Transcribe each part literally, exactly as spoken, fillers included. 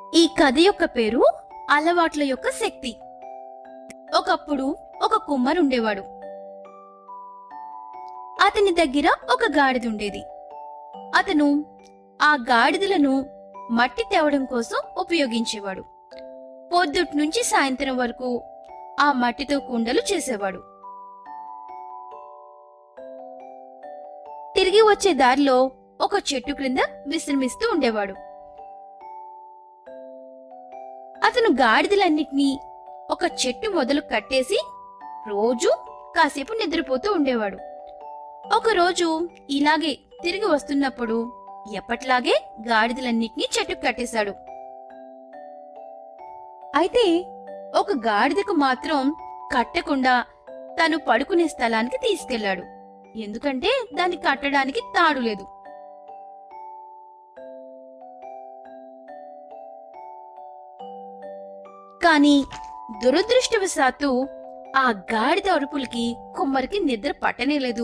ఈ కథ యొక్క పేరు అలవాట్ల యొక్క శక్తి. ఒకప్పుడు ఒక కుమ్మరు ఉండేవాడు. అతని దగ్గర ఒక గాడిద ఉండేది. అతను ఆ గాడిదలను మట్టి తేవడం కోసం ఉపయోగించేవాడు. పొద్దుటి నుంచి సాయంత్రం వరకు ఆ మట్టితో కుండలు చేసేవాడు. తిరిగి వచ్చే దారిలో ఒక చెట్టు క్రింద విశ్రమిస్తూ ఉండేవాడు. అతను గాడిదలన్నిటినీ ఒక చెట్టు మొదలు కట్టేసి రోజు కాసేపు నిద్రపోతూ ఉండేవాడు. ఒకరోజు ఇలాగే తిరిగి వస్తున్నప్పుడు ఎప్పట్లాగే గాడిదలన్నిటినీ చెట్టుకు కట్టేశాడు. అయితే ఒక గాడిదకు మాత్రం కట్టకుండా తను పడుకునే స్థలానికి తీసుకెళ్లాడు. ఎందుకంటే దాన్ని కట్టడానికి తాడు లేదు. కాని దురదృష్టవశాత్తు ఆ గాడిద అరుపులకి కుమ్మరికి నిద్ర పట్టనేలేదు.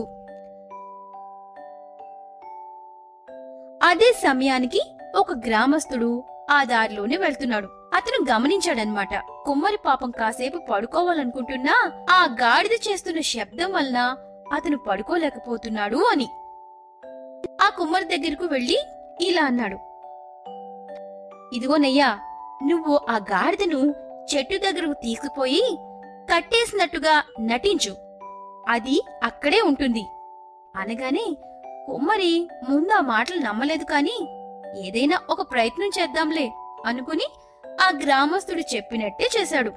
అదే సమయానికి ఒక గ్రామస్తుడు ఆ దారిలోనే వెళ్తున్నాడు. అతను గమనించాడన్నమాట, కుమ్మరి పాపం కాసేపు పడుకోవాలనుకుంటున్నా ఆ గాడిద చేస్తున్న శబ్దం వలన అతను పడుకోలేకపోతున్నాడు అని. ఆ కుమ్మరి దగ్గరకు వెళ్లి ఇలా అన్నాడు, ఇదిగోనయ్యా, నువ్వు ఆ గాడిదను చెట్టు దగ్గరకు తీసుకుపోయి కట్టేసినట్టుగా నటించు, అది అక్కడే ఉంటుంది. అనగానే కుమ్మరి ముందు ఆ మాటలు నమ్మలేదు. కాని ఏదైనా ఒక ప్రయత్నం చేద్దాంలే అనుకుని ఆ గ్రామస్తుడు చెప్పినట్టే చేశాడు.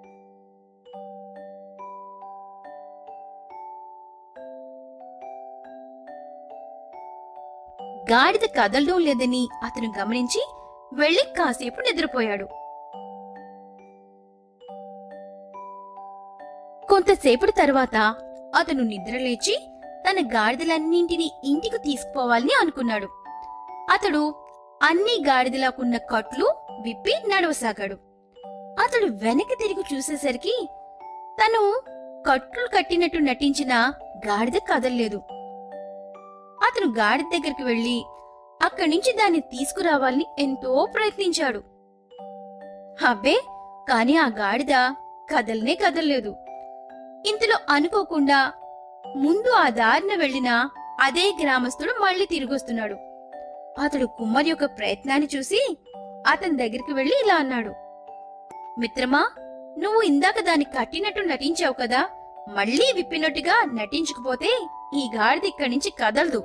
గాడిద కదలడం లేదని అతను గమనించి వెళ్లి కాసేపు నిద్రపోయాడు. కొంతసేపటి తర్వాత అతను నిద్రలేచి తన గాడిదలన్నింటినీ ఇంటికి తీసుకుపోవాలని అనుకున్నాడు. అతడు అన్ని గాడిదలాకున్న కట్లు విప్పి నడవసాగాడు. అతడు వెనక్కి తిరిగి చూసేసరికి తను కట్లు కట్టినట్టు నటించిన గాడిద కదల్లేదు. అతను గాడిద దగ్గరికి వెళ్లి అక్కడి నుంచి దాన్ని తీసుకురావాలని ఎంతో ప్రయత్నించాడు. అబ్బే, కాని ఆ గాడిద కదలనే కదల్లేదు. ఇంతలో అనుకోకుండా ముందు ఆ దారిన వెళ్లిన అదే గ్రామస్తుడు మళ్లీ తిరిగొస్తున్నాడు. అతడు కుమ్మరి యొక్క ప్రయత్నాన్ని చూసి అతని దగ్గరికి వెళ్లి ఇలా అన్నాడు, మిత్రమా, నువ్వు ఇందాక దాన్ని కట్టినట్టు నటించావు కదా, మళ్లీ విప్పినట్టుగా నటించకపోతే ఈ గాడిద ఇక్కడి నుంచి కదలదు.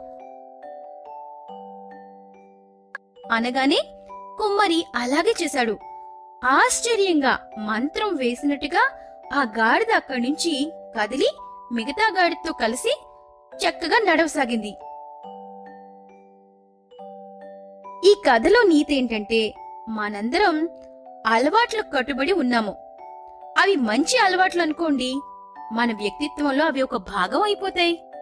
అనగానే కుమ్మరి అలాగే చేశాడు. ఆశ్చర్యంగా మంత్రం వేసినట్టుగా ఆ గాడిద అక్కడి నుంచి కదిలి మిగతా గాడితో కలిసి చక్కగా నడవసాగింది. ఈ కథలో నీతి ఏంటంటే, మనందరం అలవాట్లకు కట్టుబడి ఉన్నాము. అవి మంచి అలవాట్లు అనుకోండి, మన వ్యక్తిత్వంలో అవి ఒక భాగం అయిపోతాయి.